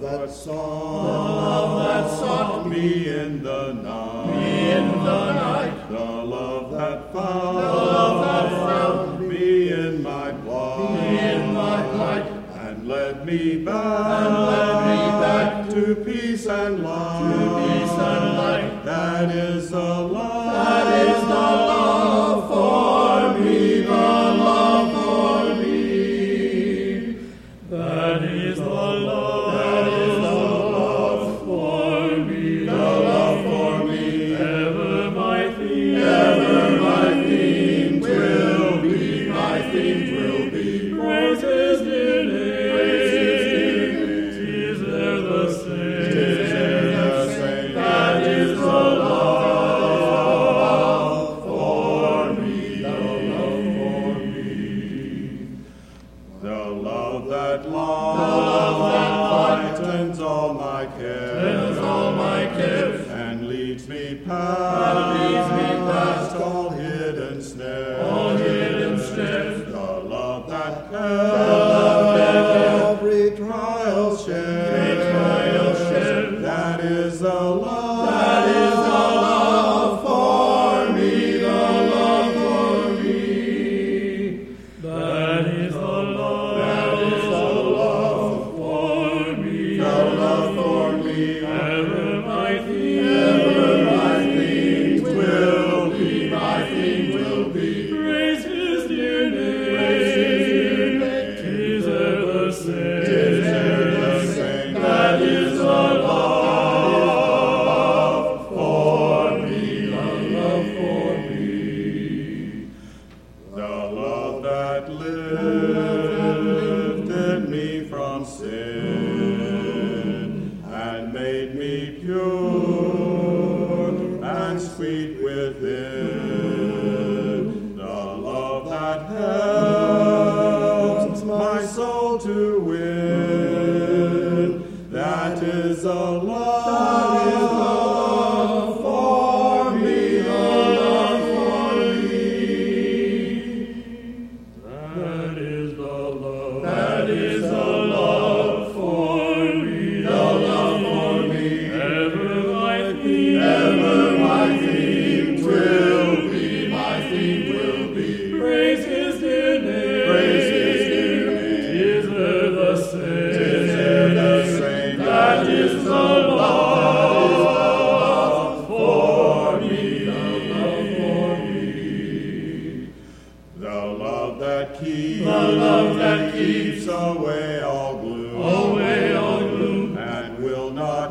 that sought me in the night, the love that found me in my plight, and led me back to peace and light. That is the love for me, the love for me. That is the love for me, the love for me. Ever my theme will be, praise His dear name. 'Tis there the same. That is the love for me, the love for me. The love that lightens all my cares, and leads me past all hidden snares. The love that every trial shares. That is the love for me, the love for me. That is the love for me, the love for me. Ever my theme will be, praise His dear name. 'Tis ever the same. That is the love for me, the love for me. The love that lifted me from sin and made me pure and sweet within. The love that helps my soul to win. That is the love for me, the love for me. That is the love for me, the love for me. Ever my theme will be, praise His dear name. 'Tis there the same. That is the love for me, the love for me. The love that keeps away all gloom, and will not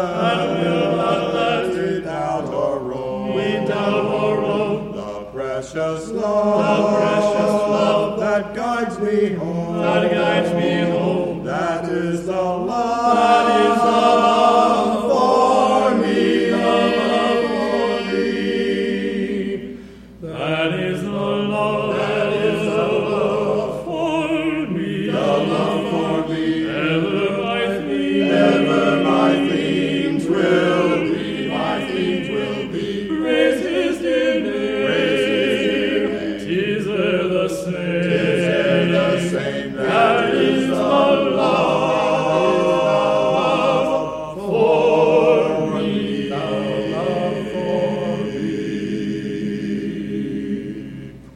let it doubt or roam. The precious love that guides me home. That is the love for me, the love for me. That is the love for me, the love for me. Ever my themes will be, praise His dear name. 'Tis there the same. That is the love